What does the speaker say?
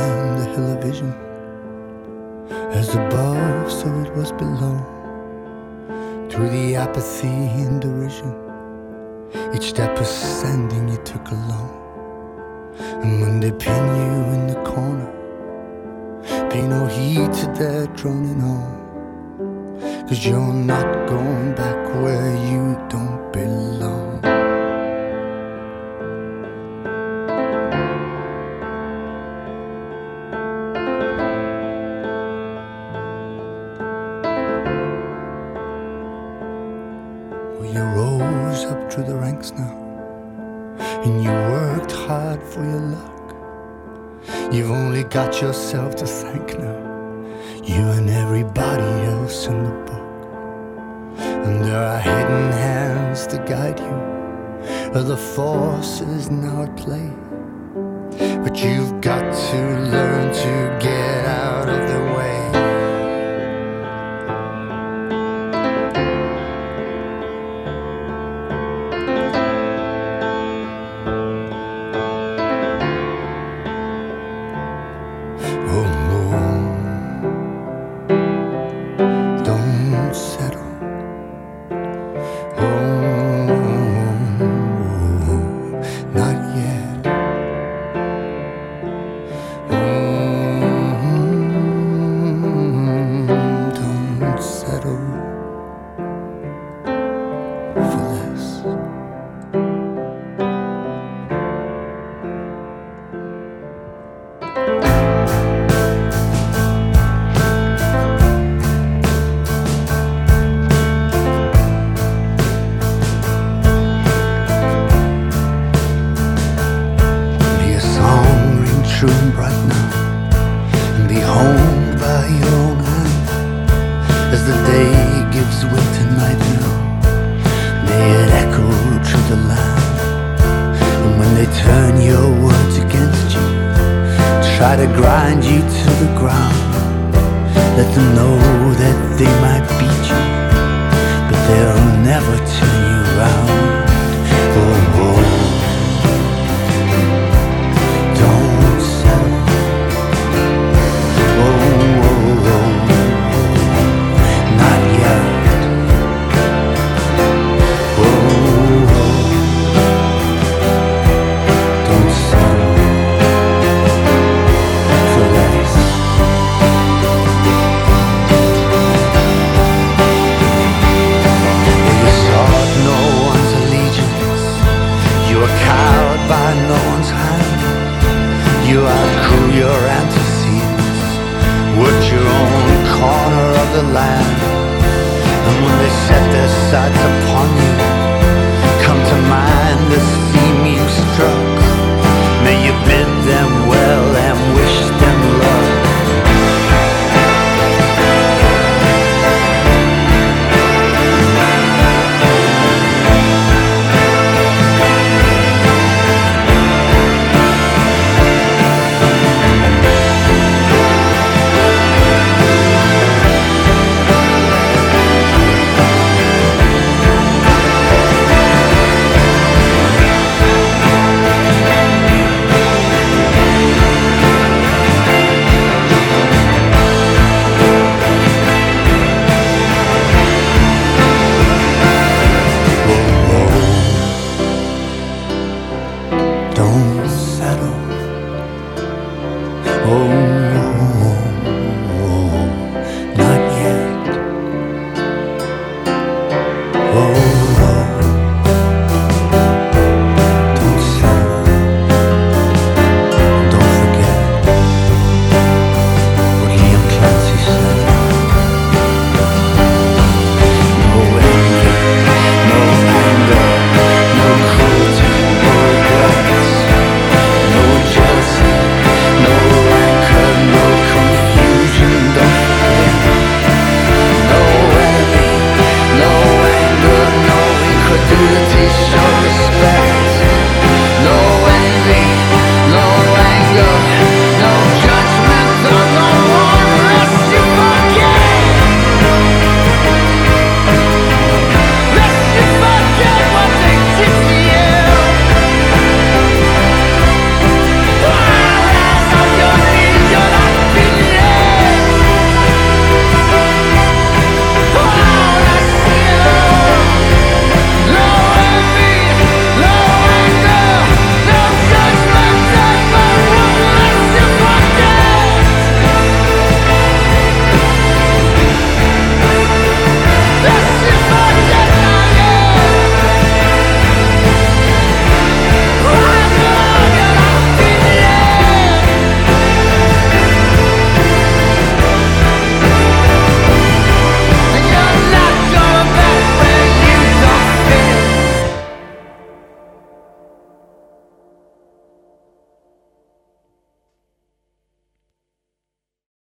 climbed the hill of vision. As above, so it was below. Through the apathy and derision, each step ascending you took alone. And when they pin you in the corner, pay no heed to their droning on. 'Cause you're not going back where you don't belong. Well, you rose up through the ranks now, and you worked hard for your luck. You've only got yourself to thank now, you and everybody else in the book. And there are hidden hands to guide you, other forces now at play. But you've got to learn to get out of their way. Oh no, don't settle. Not yet. Don't settle for less. True and bright now, and be home by your own hand. As the day gives way to night now, may it echo through the land. And when they turn your words against you, try to grind you to the ground, let them know that they might beat you, but they'll never turn you round. Oh, oh. By no one's hand, you outgrew your antecedents, worked your own corner of the land. And when they set their sights upon you, come to mind the theme you struck. May you bid them well and wish them luck. Don't settle. Oh